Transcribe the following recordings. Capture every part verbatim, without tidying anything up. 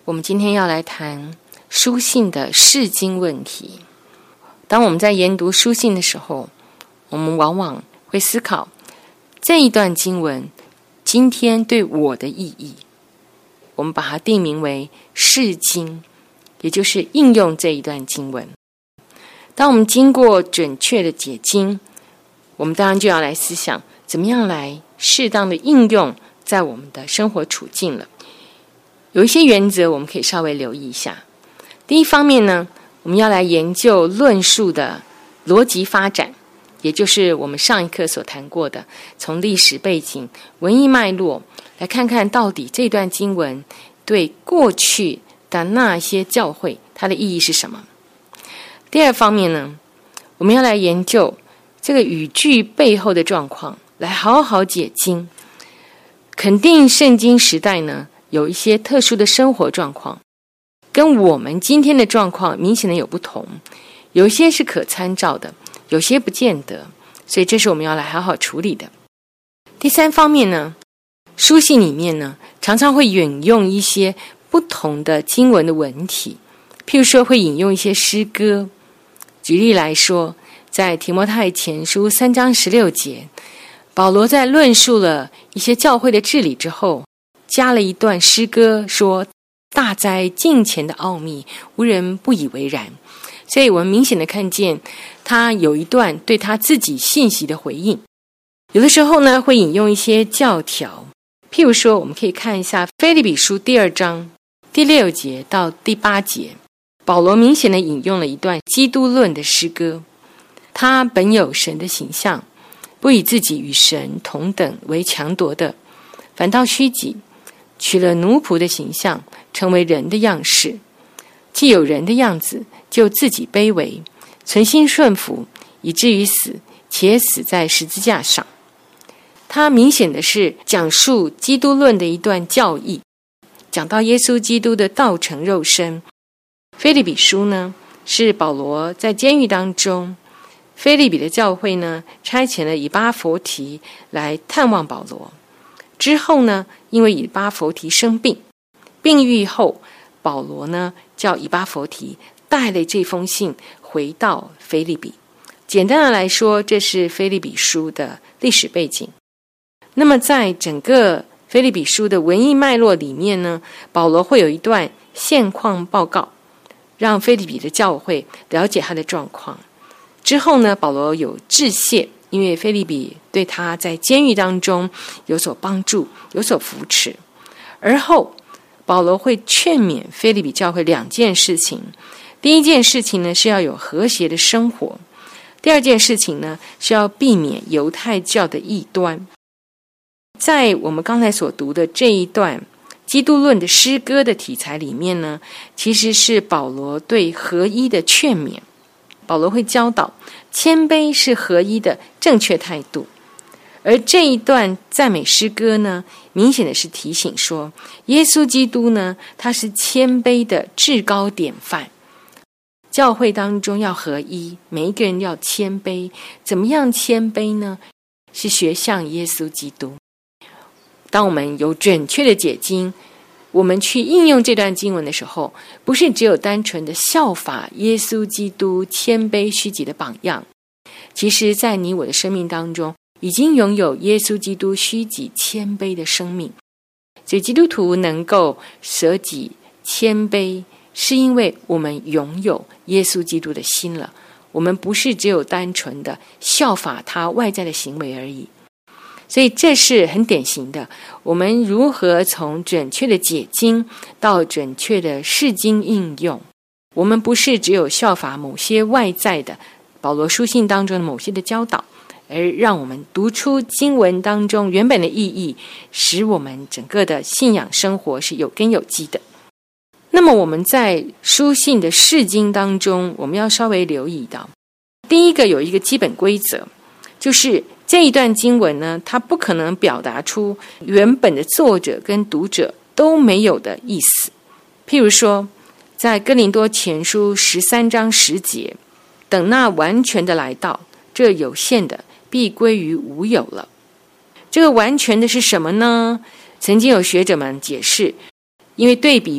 我们今天要来谈书信的释经问题。当我们在研读书信的时候，我们往往会思考这一段经文今天对我的意义，我们把它定名为释经，也就是应用这一段经文。当我们经过准确的解经，我们当然就要来思想怎么样来适当的应用在我们的生活处境了。有一些原则我们可以稍微留意一下。第一方面呢，我们要来研究论述的逻辑发展，也就是我们上一课所谈过的，从历史背景、文艺脉络来看看到底这段经文对过去的那些教会它的意义是什么。第二方面呢，我们要来研究这个语句背后的状况，来好好解经。肯定圣经时代呢，有一些特殊的生活状况，跟我们今天的状况明显的有不同，有一些是可参照的，有些不见得，所以这是我们要来好好处理的。第三方面呢，书信里面呢，常常会引用一些不同的经文的文体，譬如说会引用一些诗歌。举例来说，在提摩太前书三章十六节，保罗在论述了一些教会的治理之后，加了一段诗歌说，大哉敬虔的奥秘，无人不以为然。所以我们明显的看见他有一段对他自己信息的回应。有的时候呢，会引用一些教条，譬如说我们可以看一下腓立比书第二章第六节到第八节，保罗明显的引用了一段基督论的诗歌。他本有神的形象，不以自己与神同等为强夺的，反倒虚己，取了奴仆的形象，成为人的样式。既有人的样子，就自己卑微，存心顺服，以至于死，且死在十字架上。他明显的是讲述基督论的一段教义，讲到耶稣基督的道成肉身。腓立比书呢，是保罗在监狱当中，腓立比的教会呢，差遣了以巴弗提来探望保罗。之后呢，因为以巴弗提生病，病愈后，保罗呢叫以巴弗提带了这封信回到腓立比。简单的来说，这是腓立比书的历史背景。那么在整个腓立比书的文艺脉络里面呢，保罗会有一段现况报告，让腓立比的教会了解他的状况。之后呢，保罗有致谢，因为腓立比对他在监狱当中有所帮助，有所扶持。而后保罗会劝勉腓立比教会两件事情。第一件事情呢，是要有和谐的生活；第二件事情呢，是要避免犹太教的异端。在我们刚才所读的这一段基督论的诗歌的题材里面呢，其实是保罗对合一的劝勉。保罗会教导谦卑是合一的正确态度。而这一段赞美诗歌呢，明显的是提醒说，耶稣基督呢，他是谦卑的至高典范。教会当中要合一，每一个人要谦卑。怎么样谦卑呢？是学像耶稣基督。当我们有准确的解经，我们去应用这段经文的时候，不是只有单纯的效法耶稣基督谦卑虚己的榜样，其实在你我的生命当中已经拥有耶稣基督虚己谦卑的生命。所以基督徒能够舍己谦卑，是因为我们拥有耶稣基督的心了。我们不是只有单纯的效法他外在的行为而已。所以这是很典型的，我们如何从准确的解经到准确的释经应用。我们不是只有效法某些外在的保罗书信当中的某些的教导，而让我们读出经文当中原本的意义，使我们整个的信仰生活是有根有基的。那么我们在书信的释经当中，我们要稍微留意到，第一个有一个基本规则，就是这一段经文呢，它不可能表达出原本的作者跟读者都没有的意思。譬如说，在哥林多前书十三章十节，等那完全的来到，这有限的必归于无有了。这个完全的是什么呢？曾经有学者们解释，因为对比于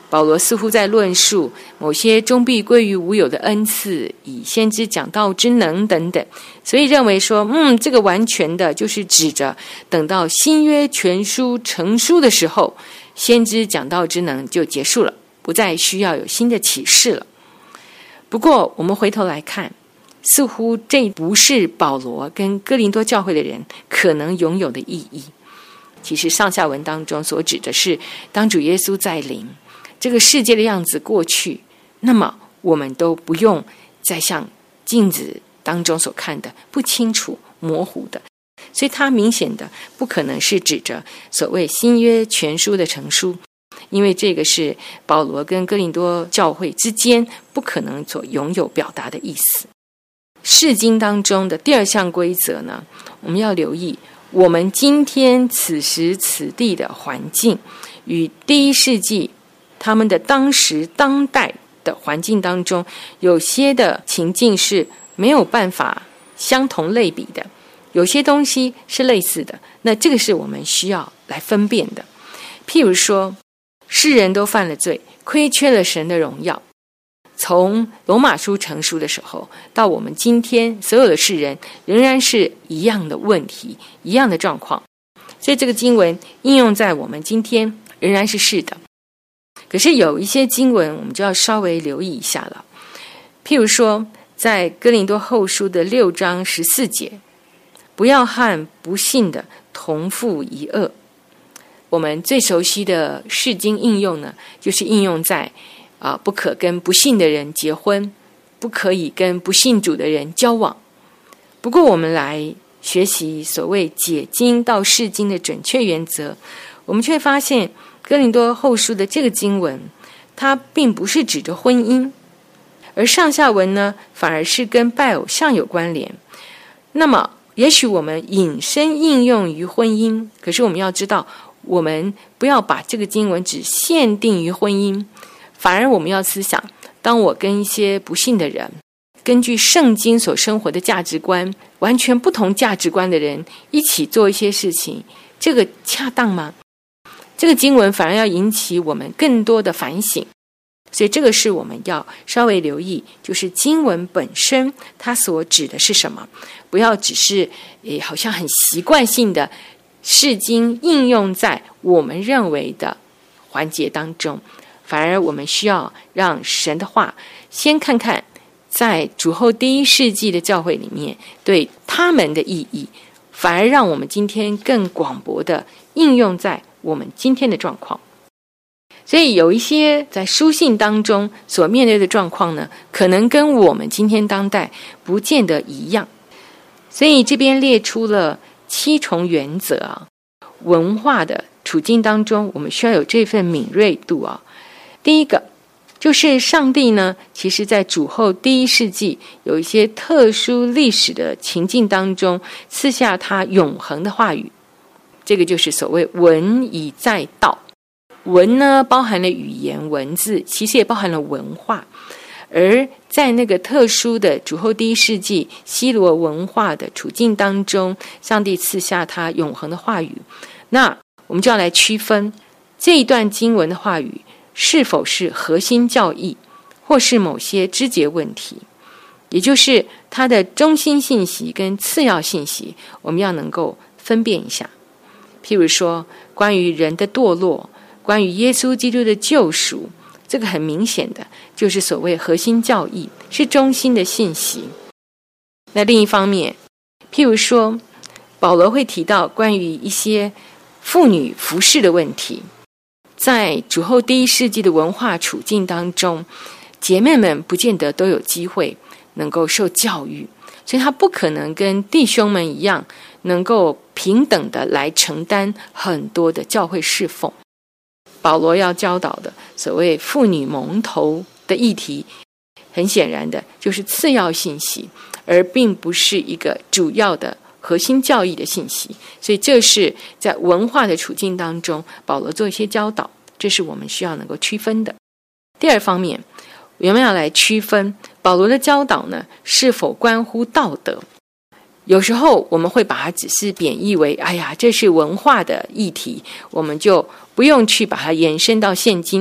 保罗似乎在论述某些终必归于无有的恩赐，以先知讲道之能等等，所以认为说，嗯，这个完全的就是指着等到新约全书成书的时候，先知讲道之能就结束了，不再需要有新的启示了。不过我们回头来看，似乎这不是保罗跟哥林多教会的人可能拥有的意义。其实上下文当中所指的是，当主耶稣再临，这个世界的样子过去，那么我们都不用再像镜子当中所看的不清楚模糊的，所以它明显的不可能是指着所谓新约全书的成书，因为这个是保罗跟哥林多教会之间不可能所拥有表达的意思。释经当中的第二项规则呢，我们要留意我们今天此时此地的环境与第一世纪他们的当时当代的环境当中，有些的情境是没有办法相同类比的，有些东西是类似的，那这个是我们需要来分辨的。譬如说，世人都犯了罪，亏缺了神的荣耀，从罗马书成书的时候到我们今天，所有的世人仍然是一样的问题，一样的状况，所以这个经文应用在我们今天仍然是是的。可是有一些经文我们就要稍微留意一下了，譬如说在哥林多后书的六章十四节，不要和不信的同负一軛。我们最熟悉的释经应用呢，就是应用在啊、呃，不可跟不信的人结婚，不可以跟不信主的人交往。不过我们来学习所谓解经到释经的准确原则，我们却发现哥林多后书的这个经文，它并不是指着婚姻，而上下文呢，反而是跟拜偶像有关联。那么也许我们引申应用于婚姻，可是我们要知道，我们不要把这个经文只限定于婚姻，反而我们要思想，当我跟一些不信的人，根据圣经所生活的价值观，完全不同价值观的人一起做一些事情，这个恰当吗？这个经文反而要引起我们更多的反省，所以这个是我们要稍微留意，就是经文本身它所指的是什么，不要只是诶好像很习惯性的释经应用在我们认为的环节当中，反而我们需要让神的话先看看在主后第一世纪的教会里面对他们的意义，反而让我们今天更广博的应用在我们今天的状况。所以有一些在书信当中所面对的状况呢，可能跟我们今天当代不见得一样。所以这边列出了七重原则啊，文化的处境当中，我们需要有这份敏锐度啊。第一个就是上帝呢，其实在主后第一世纪有一些特殊历史的情境当中，赐下他永恒的话语，这个就是所谓文以载道。文呢包含了语言文字，其实也包含了文化，而在那个特殊的主后第一世纪希罗文化的处境当中，上帝赐下他永恒的话语，那我们就要来区分这一段经文的话语是否是核心教义，或是某些枝节问题，也就是它的中心信息跟次要信息，我们要能够分辨一下。譬如说关于人的堕落，关于耶稣基督的救赎，这个很明显的就是所谓核心教义，是中心的信息。那另一方面，譬如说保罗会提到关于一些妇女服侍的问题，在主后第一世纪的文化处境当中，姐妹们不见得都有机会能够受教育，所以她不可能跟弟兄们一样能够平等的来承担很多的教会侍奉。保罗要教导的所谓妇女蒙头的议题，很显然的就是次要信息，而并不是一个主要的核心教义的信息。所以这是在文化的处境当中，保罗做一些教导，这是我们需要能够区分的。第二方面，我们要来区分保罗的教导呢，是否关乎道德。有时候我们会把它只是贬义为，哎呀，这是文化的议题，我们就不用去把它延伸到现今。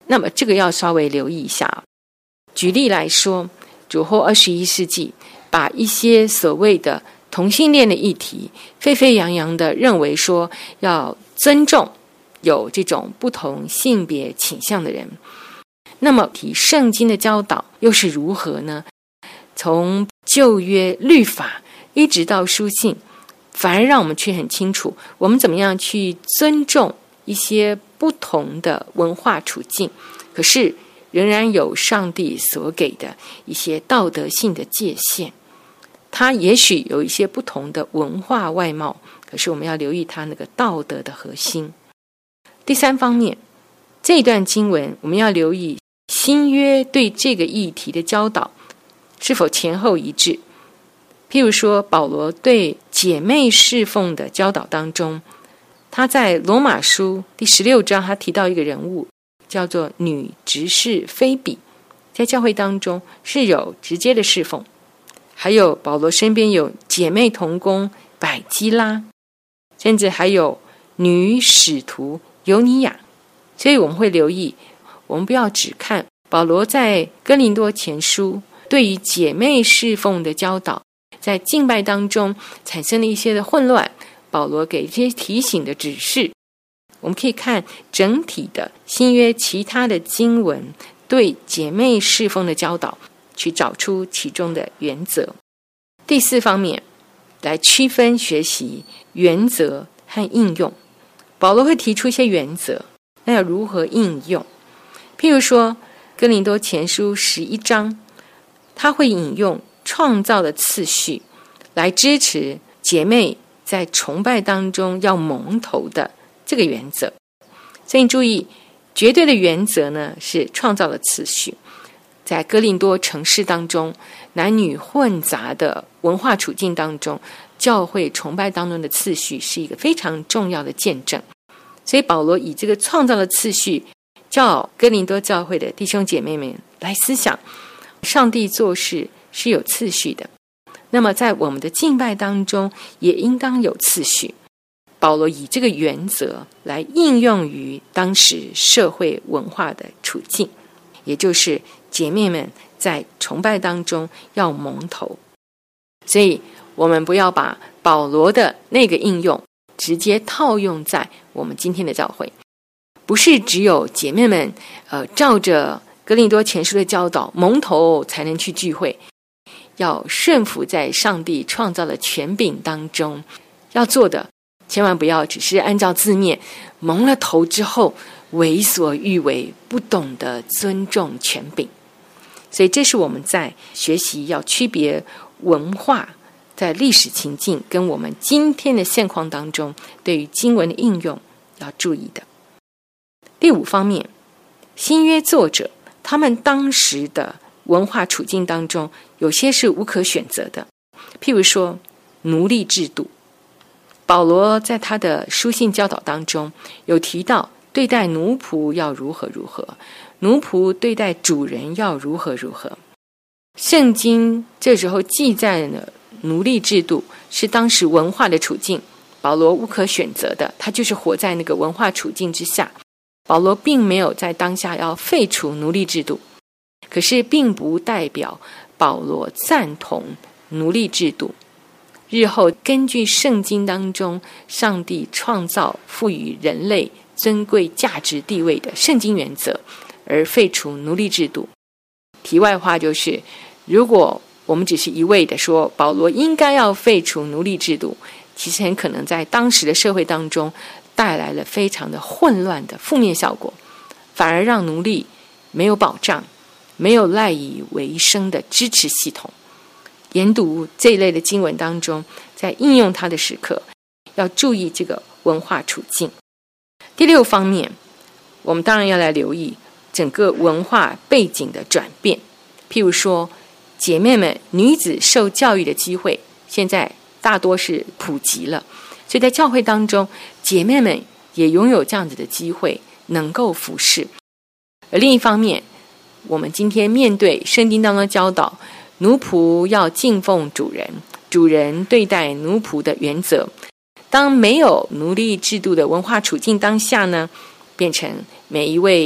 那么这个要稍微留意一下。举例来说，主后二十一世纪把一些所谓的同性恋的议题沸沸扬扬的认为说要尊重有这种不同性别倾向的人，那么提圣经的教导又是如何呢？从旧约律法一直到书信，反而让我们却很清楚我们怎么样去尊重一些不同的文化处境，可是仍然有上帝所给的一些道德性的界限。它也许有一些不同的文化外貌，可是我们要留意它那个道德的核心。第三方面，这段经文我们要留意新约对这个议题的教导是否前后一致。譬如说保罗对姐妹侍奉的教导当中，他在罗马书第十六章他提到一个人物叫做女执事菲比，在教会当中是有直接的侍奉。还有保罗身边有姐妹同工百基拉，甚至还有女使徒尤尼亚。所以我们会留意，我们不要只看保罗在哥林多前书对于姐妹侍奉的教导，在敬拜当中产生了一些的混乱，保罗给一些提醒的指示。我们可以看整体的新约其他的经文对姐妹侍奉的教导，去找出其中的原则。第四方面，来区分学习原则和应用。保罗会提出一些原则，那要如何应用？譬如说哥林多前书十一章，他会引用创造的次序来支持姐妹在崇拜当中要蒙头的这个原则。所以你注意，绝对的原则呢是创造的次序。在哥林多城市当中，男女混杂的文化处境当中，教会崇拜当中的次序是一个非常重要的见证。所以保罗以这个创造的次序，叫哥林多教会的弟兄姐妹们来思想，上帝做事是有次序的，那么在我们的敬拜当中也应当有次序。保罗以这个原则来应用于当时社会文化的处境，也就是姐妹们在崇拜当中要蒙头。所以我们不要把保罗的那个应用直接套用在我们今天的教会，不是只有姐妹们呃照着哥林多前书的教导蒙头才能去聚会，要顺服在上帝创造的权柄当中。要做的千万不要只是按照字面蒙了头之后为所欲为，不懂得尊重权柄。所以这是我们在学习要区别文化在历史情境跟我们今天的现况当中对于经文的应用要注意的。第五方面，新约作者他们当时的文化处境当中有些是无可选择的，譬如说奴隶制度。保罗在他的书信教导当中有提到对待奴仆要如何如何，奴仆对待主人要如何如何。圣经这时候记载的奴隶制度是当时文化的处境，保罗无可选择的，他就是活在那个文化处境之下。保罗并没有在当下要废除奴隶制度，可是并不代表保罗赞同奴隶制度。日后根据圣经当中上帝创造赋予人类尊贵价值地位的圣经原则而废除奴隶制度。题外话就是，如果我们只是一味的说保罗应该要废除奴隶制度，其实很可能在当时的社会当中带来了非常的混乱的负面效果，反而让奴隶没有保障，没有赖以为生的支持系统。研读这一类的经文当中，在应用它的时刻要注意这个文化处境。第六方面，我们当然要来留意整个文化背景的转变。譬如说姐妹们女子受教育的机会现在大多是普及了，所以在教会当中姐妹们也拥有这样子的机会能够服侍。而另一方面，我们今天面对圣经当中的教导，奴仆要敬奉主人，主人对待奴仆的原则，当没有奴隶制度的文化处境当下呢，变成每一位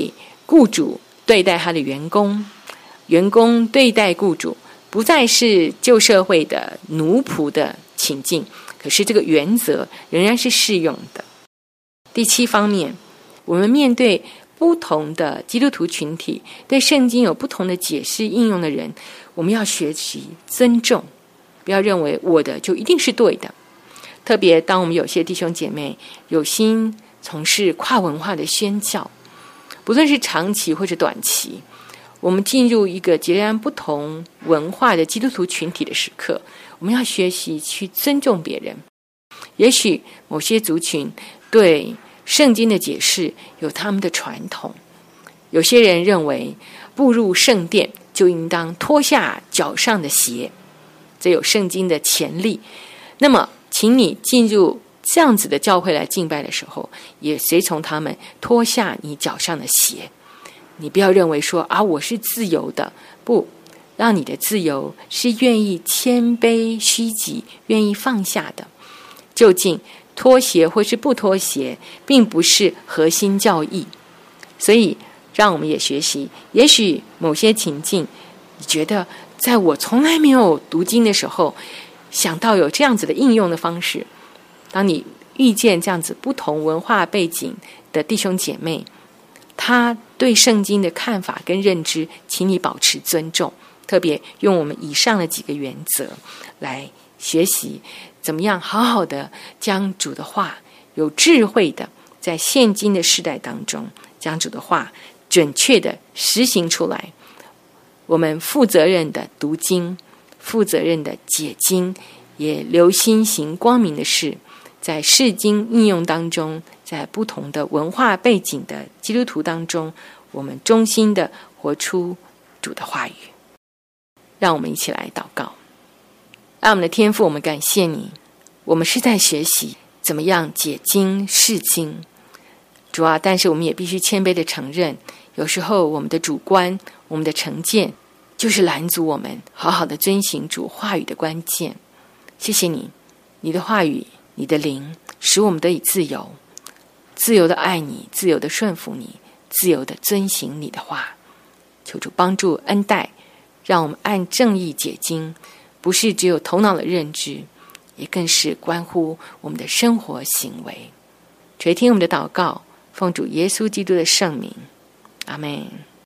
雇主对待他的员工，员工对待雇主，不再是旧社会的奴仆的情境，可是这个原则仍然是适用的。第七方面，我们面对不同的基督徒群体，对圣经有不同的解释应用的人，我们要学习尊重，不要认为我的就一定是对的。特别当我们有些弟兄姐妹有心从事跨文化的宣教，不论是长期或者短期，我们进入一个截然不同文化的基督徒群体的时刻，我们要学习去尊重别人。也许某些族群对圣经的解释有他们的传统，有些人认为步入圣殿就应当脱下脚上的鞋，这有圣经的潜力。那么请你进入这样子的教会来敬拜的时候，也随从他们脱下你脚上的鞋。你不要认为说啊，我是自由的，不，让你的自由是愿意谦卑虚己，愿意放下的。究竟脱鞋或是不脱鞋，并不是核心教义。所以让我们也学习，也许某些情境，你觉得在我从来没有读经的时候，想到有这样子的应用的方式。当你遇见这样子不同文化背景的弟兄姐妹，他对圣经的看法跟认知，请你保持尊重，特别用我们以上的几个原则来学习怎么样好好的将主的话有智慧的在现今的世代当中，将主的话准确的实行出来。我们负责任的读经，负责任的解经，也留心行光明的事，在释经应用当中，在不同的文化背景的基督徒当中，我们忠心的活出主的话语。让我们一起来祷告。爱我们的天父，我们感谢你，我们是在学习怎么样解经释经，主啊，但是我们也必须谦卑的承认，有时候我们的主观，我们的成见，就是拦阻我们好好的遵行主话语的关键。谢谢你，你的话语，你的灵，使我们得以自由，自由的爱你，自由的顺服你，自由的遵行你的话。求主帮助恩待，让我们按正义解经，不是只有头脑的认知，也更是关乎我们的生活行为。垂听我们的祷告，奉主耶稣基督的圣名，阿们。